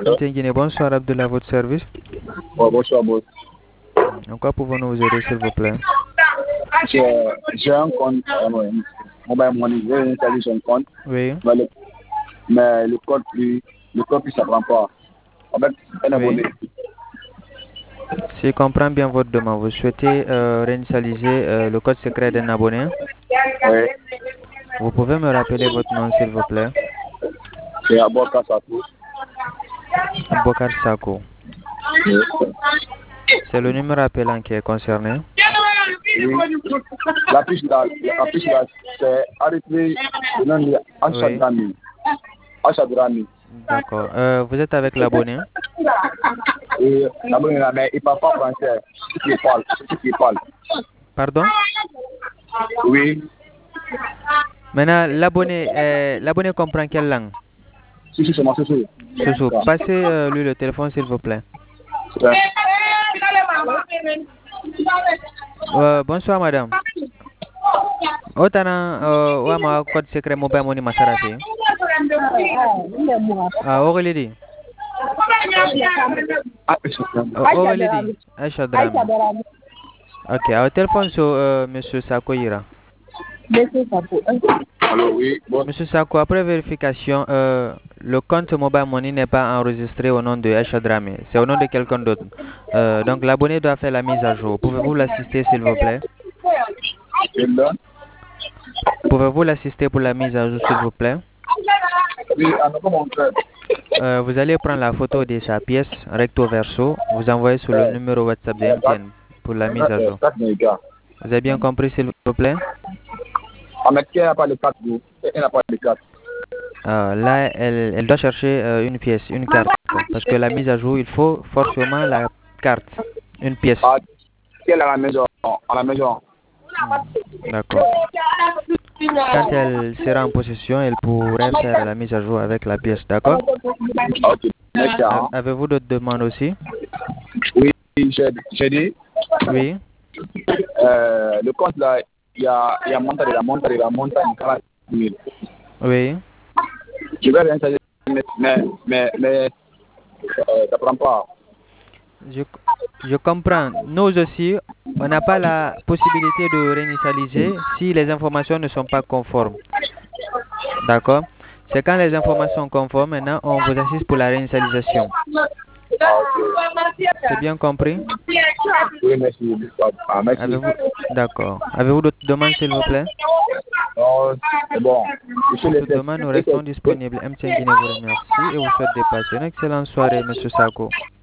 Allô? MTN Guinée, bonsoir Abdullah, votre service. Bonsoir, boss. En quoi pouvons-nous vous aider, s'il vous plaît? J'ai un compte Mobile Money, j'ai installé son compte, Oui, mais le code plus ça prend pas. En fait, un oui. abonné. Si je comprends bien votre demande, vous souhaitez réinitialiser le code secret d'un abonné. Oui, Vous pouvez me rappeler votre nom, s'il vous plaît? c'est à bord Kassatou. Bokar Sako. C'est le numéro appelant qui est concerné. Oui. La fiche là, c'est arrêté le nom de Oui, Achadrami. Achadrami. d'accord. Vous êtes avec l'abonné? Et l'abonné là, mais il parle pas français. C'est qui parle, c'est qui parle. Pardon? Oui, Maintenant, l'abonné comprend quelle langue? si, c'est moi, c'est. Soso, passez lui le téléphone, s'il vous plaît. Bonsoir, madame. Otana, wama code secret mobile money masarafi. Aurélie dit. Aurélie dit. Aisha Drame. Ok, au téléphone sur monsieur Sako ira. Allô, oui, bon. Monsieur Sako, après vérification, le compte mobile money n'est pas enregistré au nom de Aisha Drame. C'est au nom de quelqu'un d'autre. Donc l'abonné doit faire la mise à jour. Pouvez-vous l'assister, s'il vous plaît? Et là, Pouvez-vous l'assister pour la mise à jour, s'il vous plaît? oui, alors comment on fait? Vous allez prendre la photo de sa pièce recto verso, vous envoyez sur le numéro WhatsApp de MTN pour la mise à jour. 4 mégas. Vous avez bien compris, s'il vous plaît? Mais qui n'a pas les 4 vous? Elle n'a pas les 4. Là, elle doit chercher une pièce, une carte. Parce que la mise à jour, il faut forcément la carte, une pièce. Ah, qui est à la maison? À la maison. D'accord. Quand elle sera en possession, elle pourrait faire la mise à jour avec la pièce, d'accord? Ok, merci. Avez-vous d'autres demandes aussi? Oui, j'ai dit, Oui. le compte là, il y a montagne 40 000. Oui. Je vais rien changer, mais ça prend pas. Je, je comprends. Nous aussi, on n'a pas la possibilité de réinitialiser si les informations ne sont pas conformes. D'accord? C'est quand les informations sont conformes, maintenant, on vous assiste pour la réinitialisation. C'est bien compris? Oui, merci. Merci. D'accord. Avez-vous d'autres demandes, s'il vous plaît? Non, c'est bon. Pour toute demande, nous restons disponibles. MTN Guinée vous remercie et vous souhaite de passer une excellente soirée, Monsieur Sako.